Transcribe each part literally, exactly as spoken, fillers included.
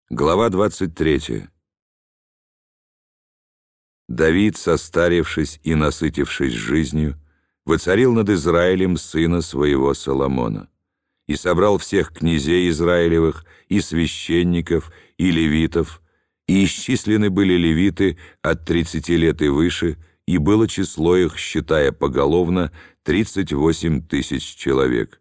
Глава двадцать третья. Давид, состарившись и насытившись жизнью, воцарил над Израилем сына своего Соломона, и собрал всех князей Израилевых, и священников, и левитов, и исчислены были левиты от тридцати лет и выше, и было число их, считая поголовно, тридцать восемь тысяч человек.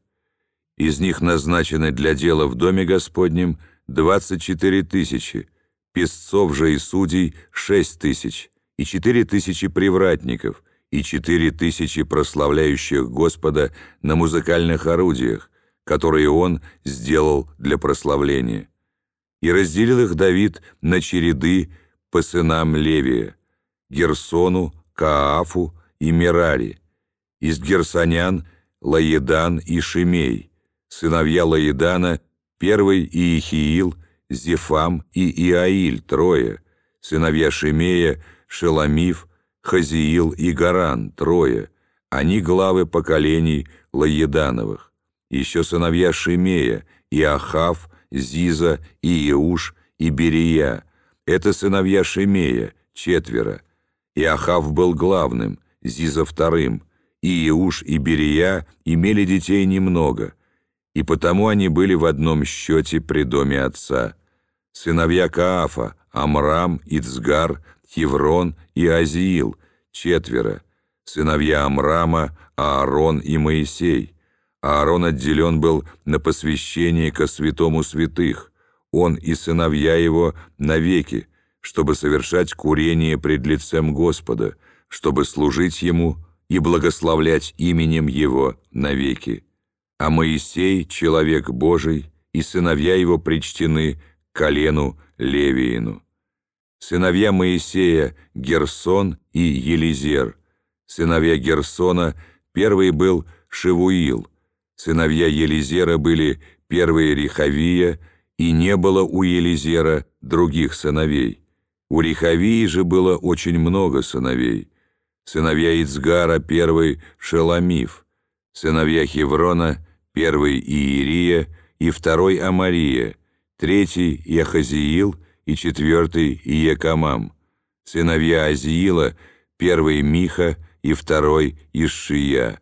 Из них назначены для дела в доме Господнем двадцать четыре тысячи, песцов же и судей шесть тысяч, и четыре тысячи привратников, и четыре тысячи прославляющих Господа на музыкальных орудиях, которые он сделал для прославления. И разделил их Давид на череды по сынам Левия: Герсону, Каафу и Мерари. Из герсонян Лаедан и Шимей, сыновья Лаедана, первый Иехиил, Зефам и Иаиль, трое, сыновья Шимея, Шеламиф, Хазиил и Гаран, трое, они главы поколений Лаедановых. Еще сыновья Шимея, Иахав, Зиза, Иеуш и Берия, это сыновья Шимея, четверо. Иахав был главным, Зиза вторым, Иеуш и Берия имели детей немного, и потому они были в одном счете при доме отца. Сыновья Каафа, Амрам, Ицгар, Хеврон и Азиил, четверо. Сыновья Амрама, Аарон и Моисей. Аарон отделен был на посвящение ко святому святых, он и сыновья его навеки, чтобы совершать курение пред лицем Господа, чтобы служить ему и благословлять именем его навеки. А Моисей, человек Божий, и сыновья его причтены к колену Левиину. Сыновья Моисея — Герсон и Елизер. Сыновья Герсона первый был Шевуил. Сыновья Елизера были первые Рехавия, и не было у Елизера других сыновей. У Рехавии же было очень много сыновей. Сыновья Ицгара первый Шеламиф. Сыновья Хеврона первый Иерия и второй Амария, третий Яхазиил и четвертый Иекамам. Сыновья Азиила первый Миха и второй Ишшия.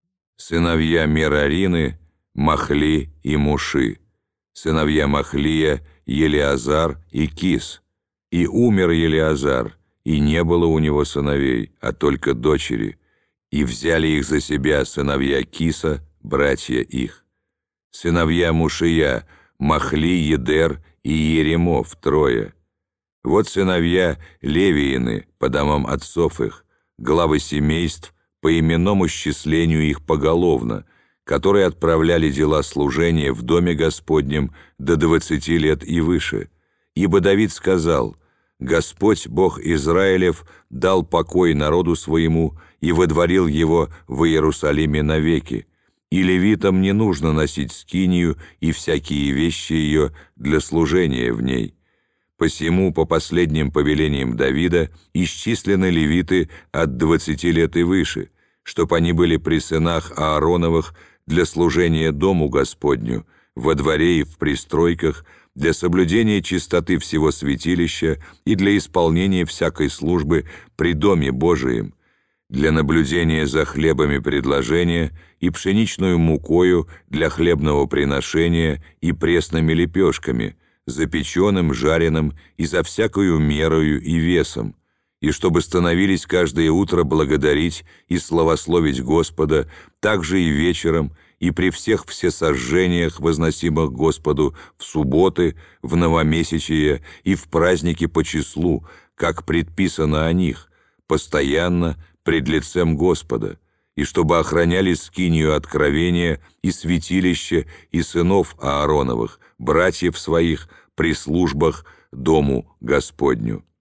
Сыновья Мерарины Махли и Муши. Сыновья Махлия Елиазар и Кис. И умер Елиазар, и не было у него сыновей, а только дочери, и взяли их за себя сыновья Киса, братья их. Сыновья Мушия Махли, Едер и Еремов, трое. Вот сыновья Левиины по домам отцов их, главы семейств по именному счислению их поголовно, которые отправляли дела служения в доме Господнем до двадцати лет и выше. Ибо Давид сказал: «Господь, Бог Израилев, дал покой народу своему и водворил его в Иерусалиме навеки, и левитам не нужно носить скинию и всякие вещи ее для служения в ней». Посему, по последним повелениям Давида, исчислены левиты от двадцати лет и выше, чтоб они были при сынах Аароновых для служения дому Господню, во дворе и в пристройках, для соблюдения чистоты всего святилища и для исполнения всякой службы при доме Божием, для наблюдения за хлебами предложения и пшеничную мукою для хлебного приношения и пресными лепешками, запеченным, жареным и за всякою мерою и весом, и чтобы становились каждое утро благодарить и славословить Господа, также и вечером, и при всех всесожжениях, возносимых Господу в субботы, в новомесячие и в праздники по числу, как предписано о них, постоянно пред лицем Господа, и чтобы охраняли скинию откровения и святилище и сынов Аароновых, братьев своих, при службах дому Господню.